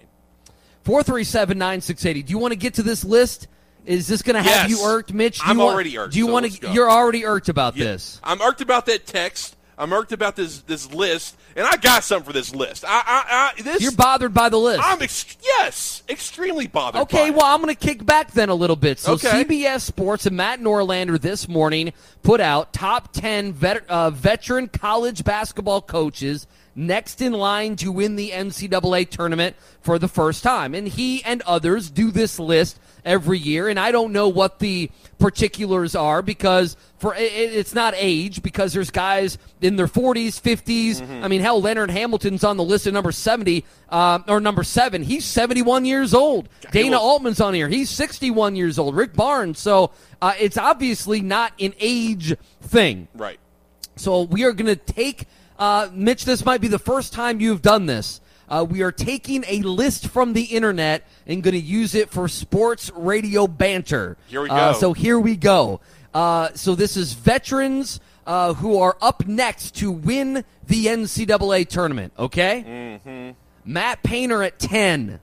437-9680. Do you want to get to this list? Is this going to have Yes. you irked, Mitch? I'm already irked, Do you so want let's to? go. You're already irked about this. I'm irked about that text. I'm irked about this list, and I got something for this list. You're bothered by the list. I'm extremely bothered. Okay, by well, I'm going to kick back then a little bit. So Okay. CBS Sports and Matt Norlander this morning put out top 10 veteran college basketball coaches next in line to win the NCAA tournament for the first time. And he and others do this list every year, and I don't know what the particulars are because it's not age, because there's guys in their 40s, 50s. Mm-hmm. I mean, hell, Leonard Hamilton's on the list at number 70 or number 7. He's 71 years old. Dana Altman's on here. He's 61 years old. Rick Barnes. So it's obviously not an age thing. right. So we are going to take, Mitch, this might be the first time you've done this. We are taking a list from the internet and going to use it for sports radio banter. Here we go. So here we go. So this is veterans who are up next to win the NCAA tournament, okay? Mm-hmm. Matt Painter at 10.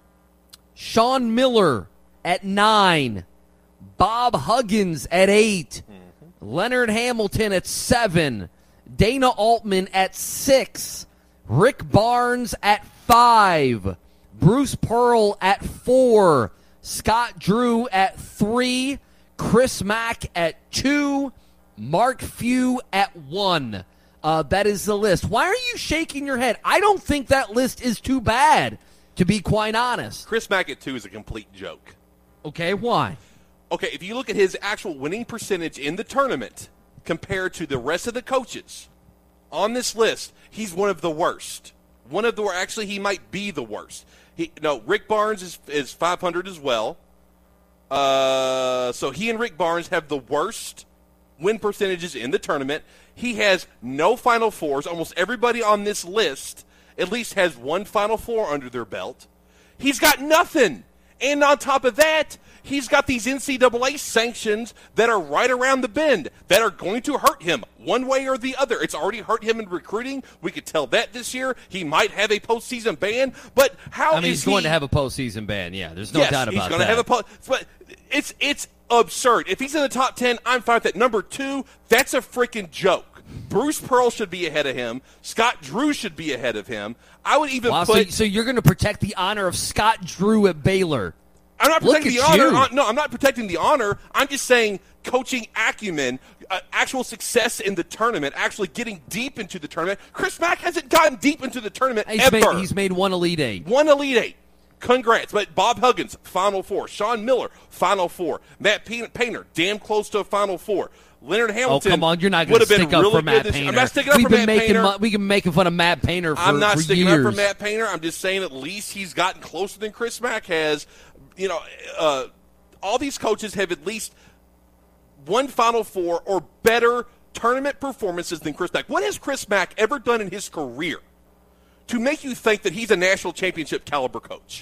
Sean Miller at 9. Bob Huggins at 8. Mm-hmm. Leonard Hamilton at 7. Dana Altman at 6. Rick Barnes at 5. Bruce Pearl at 4. Scott Drew at 3. Chris Mack at 2. Mark Few at 1. That is the list. Why are you shaking your head? I don't think that list is too bad, to be quite honest. Chris Mack at 2 is a complete joke. Okay, why? Okay, if you look at his actual winning percentage in the tournament compared to the rest of the coaches on this list, he's one of the worst. Actually, he might be the worst. Rick Barnes is 500 as well. So he and Rick Barnes have the worst win percentages in the tournament. He has no Final Fours. Almost everybody on this list at least has one Final Four under their belt. He's got nothing. And on top of that, he's got these NCAA sanctions that are right around the bend that are going to hurt him one way or the other. It's already hurt him in recruiting. We could tell that this year. He might have a postseason ban, but he's going to have a postseason ban. Yeah, there's no doubt about that. Yes, he's going to have a but it's absurd. If he's in the top 10, I'm fine with that. Number 2, that's a freaking joke. Bruce Pearl should be ahead of him. Scott Drew should be ahead of him. I would even put... So you're going to protect the honor of Scott Drew at Baylor. I'm not protecting the honor. No, I'm not protecting the honor. I'm just saying coaching acumen, actual success in the tournament, actually getting deep into the tournament. Chris Mack hasn't gotten deep into the tournament ever. He's made one Elite Eight. One Elite Eight. Congrats. But Bob Huggins, Final Four. Sean Miller, Final Four. Matt Painter, damn close to a Final Four. Leonard Hamilton. Oh, come on. You're not going to stick up for Matt Painter. I'm not sticking up for Matt Painter. We've been making fun of Matt Painter for years. I'm not sticking up for Matt Painter. I'm just saying at least he's gotten closer than Chris Mack has. All these coaches have at least one Final Four or better tournament performances than Chris Mack. What has Chris Mack ever done in his career to make you think that he's a national championship caliber coach?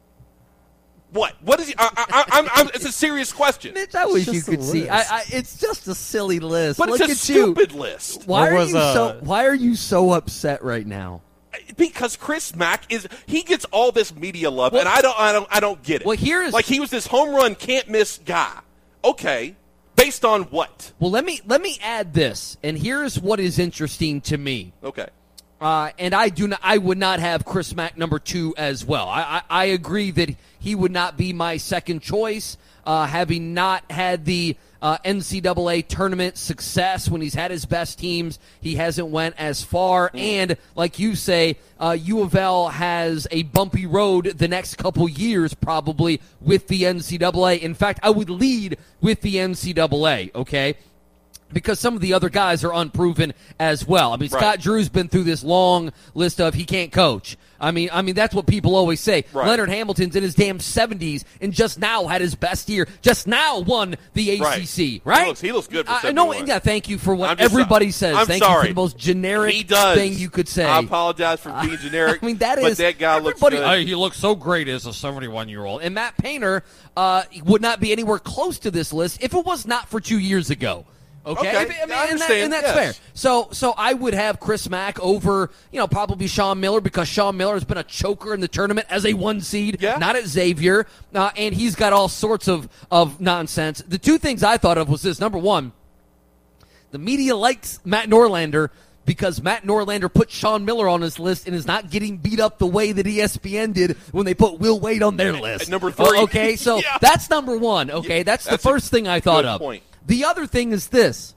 What? What is he? It's a serious question. Mitch, I wish you could see. It's just a silly list. But Look it's a stupid list. Why are you so upset right now? Because Chris Mack he gets all this media love, and I don't get it. Well, like he was this home run can't miss guy. Okay, based on what? Well, let me add this, and here's what is interesting to me. Okay. And I would not have Chris Mack number 2 as well. I agree that he would not be my second choice, having not had the NCAA tournament success when he's had his best teams. He hasn't went as far, and like you say, U of L has a bumpy road the next couple years probably with the NCAA. In fact, I would lead with the NCAA, okay? Because some of the other guys are unproven as well. I mean, right. Scott Drew's been through this long list of he can't coach. I mean that's what people always say. Right. Leonard Hamilton's in his damn 70s and just now had his best year. Just now won the ACC, right? He looks good for 71. Yeah, thank you for what everybody says. Thank you for the most generic thing you could say. I apologize for being generic. I mean, but that guy looks good. He looks so great as a 71-year-old. And Matt Painter would not be anywhere close to this list if it was not for 2 years ago. Okay, I understand. And that's fair. So I would have Chris Mack over, probably Sean Miller, because Sean Miller has been a choker in the tournament as a 1 seed, not at Xavier, and he's got all sorts of nonsense. The 2 things I thought of was this. Number 1, the media likes Matt Norlander because Matt Norlander put Sean Miller on his list and is not getting beat up the way that ESPN did when they put Will Wade on their list. At number 3. Okay, so that's number 1. Okay, that's the first thing I thought of. Point. The other thing is this.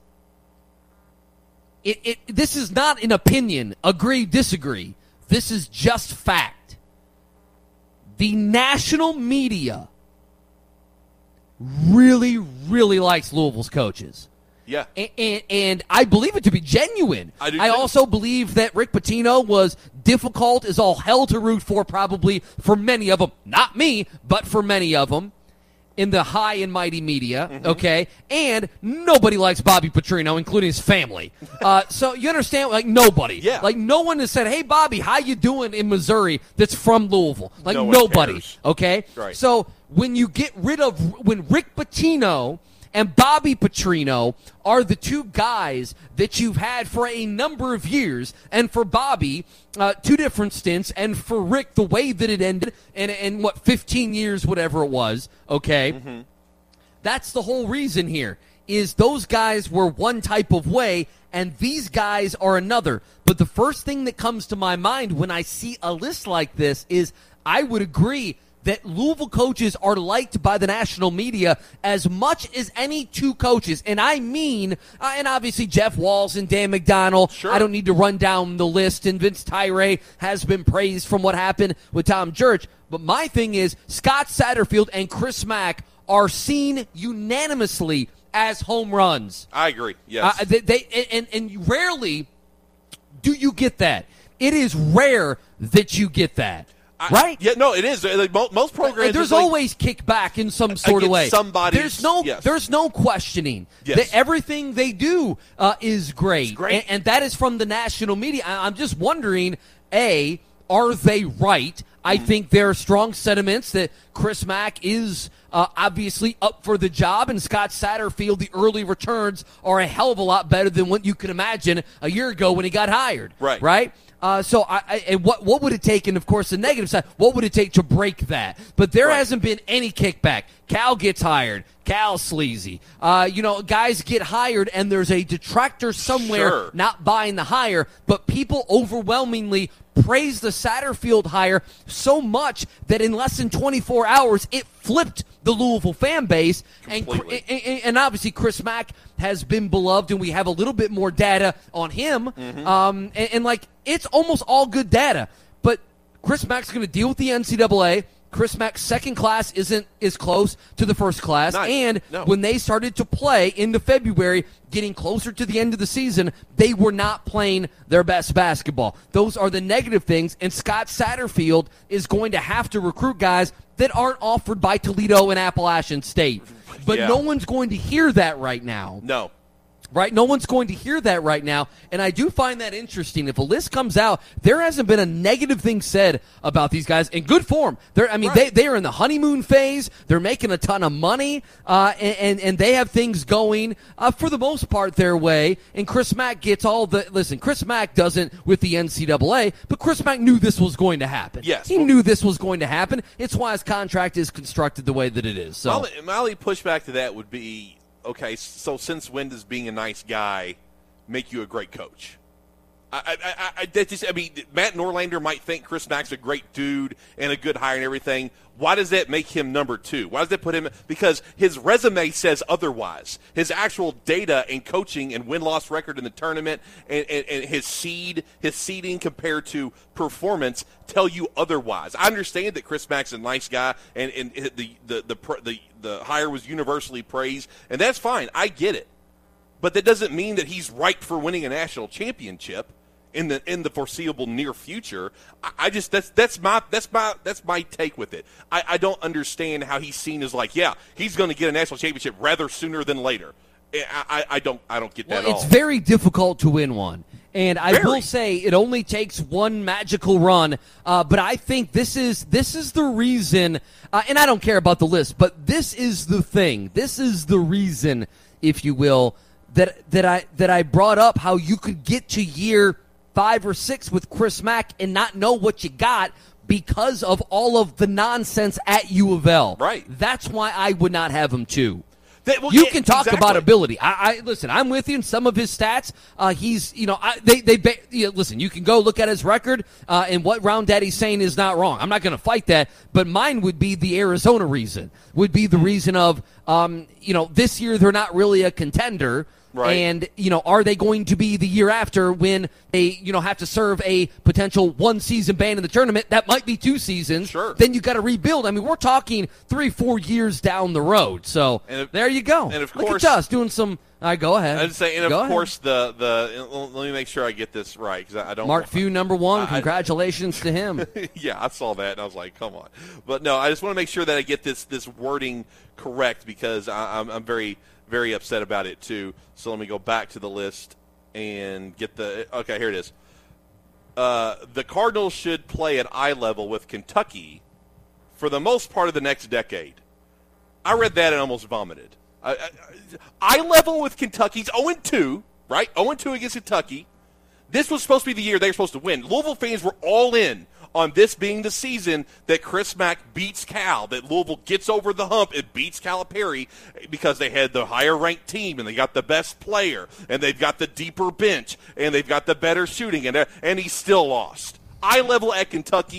This is not an opinion, agree, disagree. This is just fact. The national media really, really likes Louisville's coaches. Yeah. And I believe it to be genuine. I do I also believe that Rick Pitino was difficult as all hell to root for, probably for many of them. Not me, but for many of them. In the high and mighty media, okay? And nobody likes Bobby Petrino, including his family. So you understand? Like, nobody. Yeah. Like, no one has said, hey, Bobby, how you doing in Missouri that's from Louisville? Like, no one nobody, cares. okay? Right. So when you get rid of – when Rick Pitino and Bobby Petrino are the 2 guys that you've had for a number of years, and for Bobby, 2 different stints, and for Rick, the way that it ended, in 15 years, whatever it was, okay? That's the whole reason here, is those guys were one type of way, and these guys are another. But the first thing that comes to my mind when I see a list like this is I would agree that Louisville coaches are liked by the national media as much as any two coaches. And I mean, and obviously Jeff Walz and Dan McDonnell. Sure. I don't need to run down the list. And Vince Tyree has been praised from what happened with Tom Jurich. But my thing is, Scott Satterfield and Chris Mack are seen unanimously as home runs. I agree. Yes. And rarely do you get that. It is rare that you get that. Right? Yeah, no, it is. Like, most programs. There's always kickback in some sort of way. There's no questioning that everything they do is great. It's great. And that is from the national media. I'm just wondering, A, are they right? I think there are strong sentiments that Chris Mack is obviously up for the job, and Scott Satterfield, the early returns are a hell of a lot better than what you could imagine a year ago when he got hired. Right? So what would it take, and of course the negative side, what would it take to break that? But there hasn't been any kickback. Cal gets hired. Cal's sleazy. Guys get hired, and there's a detractor somewhere not buying the hire, but people overwhelmingly praise the Satterfield hire so much that in less than 24 hours, it flipped the Louisville fan base. And obviously Chris Mack has been beloved, and we have a little bit more data on him. It's almost all good data. But Chris Mack's going to deal with the NCAA. Chris Mack's second class isn't as close to the first class. When they started to play into February, getting closer to the end of the season, they were not playing their best basketball. Those are the negative things, and Scott Satterfield is going to have to recruit guys that aren't offered by Toledo and Appalachian State. But no one's going to hear that right now. No. Right? No one's going to hear that right now, and I do find that interesting. If a list comes out, there hasn't been a negative thing said about these guys in good form. They are in the honeymoon phase. They're making a ton of money, and they have things going for the most part their way. And Chris Mack gets all the listen. Chris Mack doesn't with the NCAA, but Chris Mack knew this was going to happen. Yes, he knew this was going to happen. It's why his contract is constructed the way that it is. So my only pushback to that would be, okay, so since when does being a nice guy make you a great coach? Matt Norlander might think Chris Mack's a great dude and a good hire and everything. Why does that make him number two? Why does that put him – because his resume says otherwise. His actual data and coaching and win-loss record in the tournament and his seeding compared to performance tell you otherwise. I understand that Chris Mack's a nice guy and the hire was universally praised, and that's fine. I get it. But that doesn't mean that he's ripe for winning a national championship in the foreseeable near future. I just that's my take with it. I don't understand how he's seen as like, he's going to get a national championship rather sooner than later. I don't get that at all. It's very difficult to win one. And I will say it only takes one magical run, but I think this is the reason, and I don't care about the list, but this is the thing. This is the reason, if you will, that I brought up how you could get to year 5 or 6 with Chris Mack and not know what you got because of all of the nonsense at U of L. Right. That's why I would not have him too. You can talk about ability. I listen. I'm with you in some of his stats. Listen. You can go look at his record, and what Round Daddy's saying is not wrong. I'm not going to fight that, but mine would be the Arizona reason. Would be the reason of, this year they're not really a contender. Right. And, are they going to be the year after when they, have to serve a potential 1-season ban in the tournament? That might be 2 seasons. Sure. Then you got to rebuild. I mean, we're talking 3-4 years down the road. So there you go. And of look course, at us doing some. All right, go ahead. I'd say, and of course, let me make sure I get this right because I don't. Mark Few, number 1. Congratulations to him. Yeah, I saw that and I was like, come on. But no, I just want to make sure that I get this wording correct because I'm very, very upset about it too. So let me go back to the list and get okay, here it is. The Cardinals should play at eye level with Kentucky for the most part of the next decade. I read that and almost vomited. Eye level with Kentucky's 0-2, right? 0-2 against Kentucky. This was supposed to be the year they were supposed to win. Louisville fans were all in on this being the season that Chris Mack beats Cal, that Louisville gets over the hump and beats Calipari because they had the higher-ranked team and they got the best player and they've got the deeper bench and they've got the better shooting, and he still lost. Eye level at Kentucky,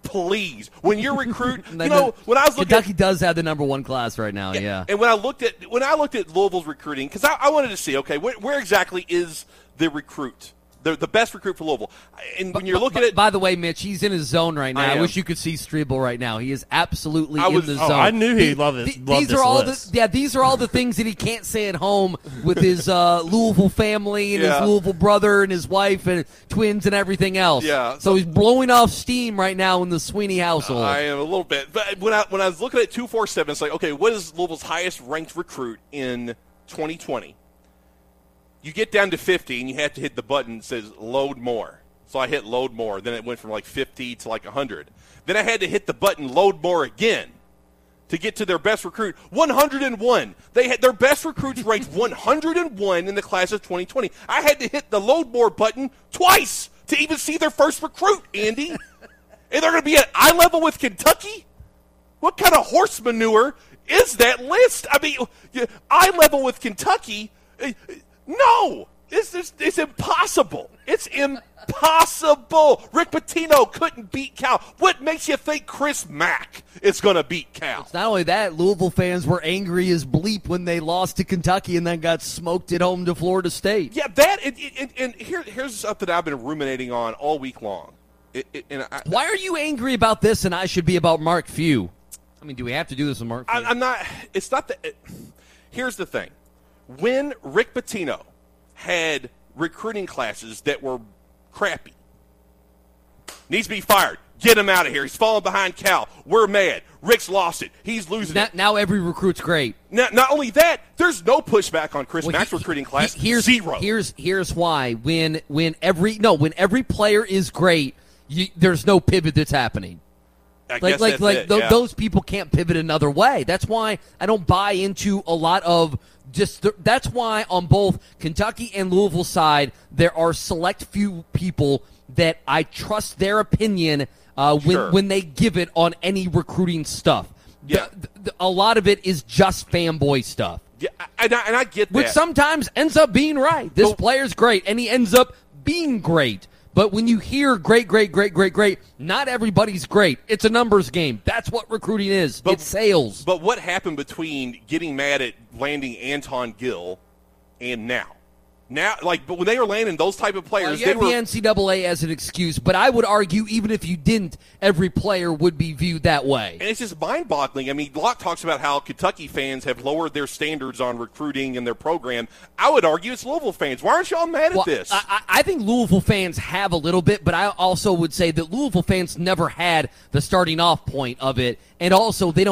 Please, when you're recruit, when I was looking, Kentucky does have the number one class right now. Yeah. And when I looked at Louisville's recruiting, because I wanted to see, okay, where exactly is the recruit? The best recruit for Louisville. And when you're looking at... By the way, Mitch, he's in his zone right now. I wish you could see Strebel right now. He is absolutely in the zone. I knew he loved this these are all the things that he can't say at home with his Louisville family and his Louisville brother and his wife and twins and everything else. Yeah. So he's blowing off steam right now in the Sweeney household. I am a little bit. But when I was looking at 247, it's like, okay, what is Louisville's highest ranked recruit in 2020? You get down to 50, and you have to hit the button that says load more. So I hit load more. Then it went from like 50 to like 100. Then I had to hit the button load more again to get to their best recruit, 101. Their best recruits ranked 101 in the class of 2020. I had to hit the load more button twice to even see their first recruit, Andy. And they're going to be at eye level with Kentucky? What kind of horse manure is that list? I mean, eye level with Kentucky? No, it's impossible. It's impossible. Rick Pitino couldn't beat Cal. What makes you think Chris Mack is going to beat Cal? It's not only that, Louisville fans were angry as bleep when they lost to Kentucky and then got smoked at home to Florida State. Yeah, that and here's something I've been ruminating on all week long. Why are you angry about this and I should be about Mark Few? I mean, do we have to do this with Mark Few? I'm not. It's not that. Here's the thing. When Rick Pitino had recruiting classes that were crappy, needs to be fired. Get him out of here. He's falling behind Cal. We're mad. Rick's lost it. He's losing it. Now every recruit's great. Not only that, there's no pushback on Chris Mack's recruiting class. Zero. Here's why. When every player is great, there's no pivot that's happening. Those people can't pivot another way. That's why I don't buy into a lot of that's why on both Kentucky and Louisville side there are select few people that I trust their opinion when they give it on any recruiting stuff. Yeah. A lot of it is just fanboy stuff. Yeah, and I get that. Which sometimes ends up being right. This player's great, and he ends up being great. But when you hear great, not everybody's great. It's a numbers game. That's what recruiting is. It's sales. But what happened between getting mad at landing Anton Gill and now? But when they were landing those type of players, you have the NCAA as an excuse, but I would argue even if you didn't, every player would be viewed that way. And it's just mind-boggling. I mean, Locke talks about how Kentucky fans have lowered their standards on recruiting and their program. I would argue it's Louisville fans. Why aren't y'all mad at this? I think Louisville fans have a little bit, but I also would say that Louisville fans never had the starting off point of it, and also they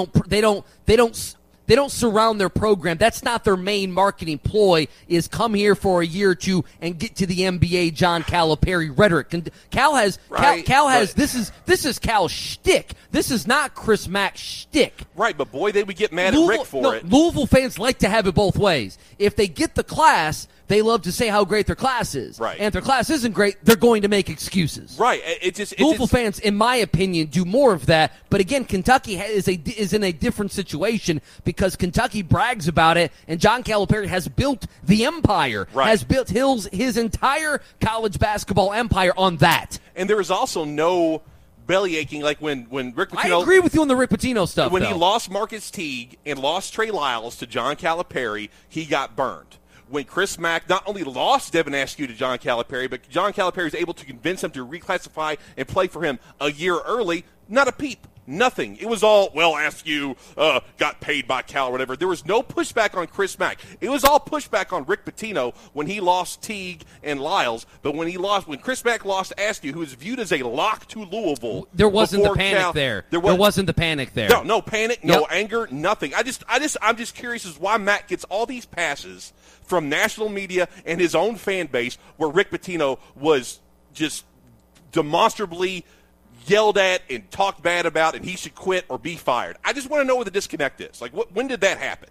don't surround their program. That's not their main marketing ploy, is come here for a year or two and get to the NBA John Calipari rhetoric. Cal has this is Cal's shtick. This is not Chris Mack's shtick. Right, but boy, they would get mad at Rick for it. Louisville fans like to have it both ways. If they get the class, they love to say how great their class is. Right. And if their class isn't great, they're going to make excuses. Right. Louisville fans, in my opinion, do more of that. But again, Kentucky is in a different situation because Kentucky brags about it, and John Calipari has built the empire, has built his entire college basketball empire on that. And there is also no belly aching like when Rick Pitino. I agree with you on the Rick Pitino stuff. When he lost Marcus Teague and lost Trey Lyles to John Calipari, he got burned. When Chris Mack not only lost Devin Askew to John Calipari, but John Calipari was able to convince him to reclassify and play for him a year early, not a peep. Nothing. It was all, Askew got paid by Cal or whatever. There was no pushback on Chris Mack. It was all pushback on Rick Pitino when he lost Teague and Lyles. But when Chris Mack lost Askew, who was viewed as a lock to Louisville, there wasn't the panic there. There wasn't the panic there. No panic, no anger, nothing. I'm just curious as why Mack gets all these passes from national media and his own fan base where Rick Pitino was just demonstrably yelled at and talked bad about, and he should quit or be fired. I just want to know where the disconnect is. Like, when did that happen?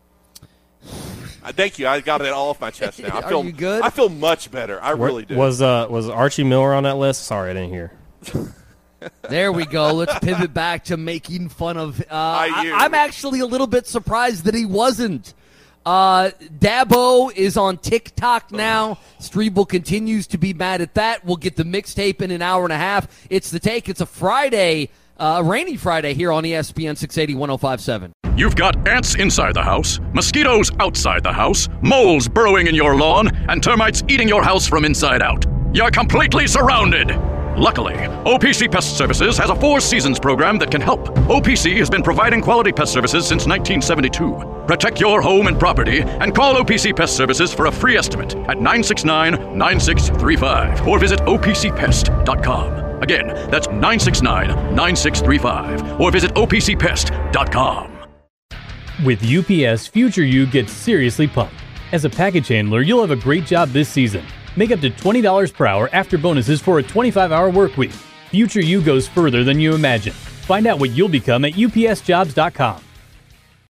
Thank you. I got it all off my chest now. Are you good? I feel much better. I really do. Was Archie Miller on that list? Sorry, I didn't hear. There we go. Let's pivot back to making fun of. I'm actually a little bit surprised that he wasn't. Dabo is on TikTok now. Strebel continues to be mad at that. We'll get the mixtape in an hour and a half. It's The Take. It's a Friday, a rainy Friday here on ESPN 680 1057. You've got ants inside the house, mosquitoes outside the house, moles burrowing in your lawn, and termites eating your house from inside out. You're completely surrounded. Luckily, OPC Pest Services has a 4 Seasons program that can help. OPC has been providing quality pest services since 1972. Protect your home and property and call OPC Pest Services for a free estimate at 969-9635 or visit opcpest.com. Again, that's 969-9635 or visit opcpest.com. With UPS, future you gets seriously pumped. As a package handler, you'll have a great job this season. Make up to $20 per hour after bonuses for a 25-hour work week. Future you goes further than you imagine. Find out what you'll become at upsjobs.com.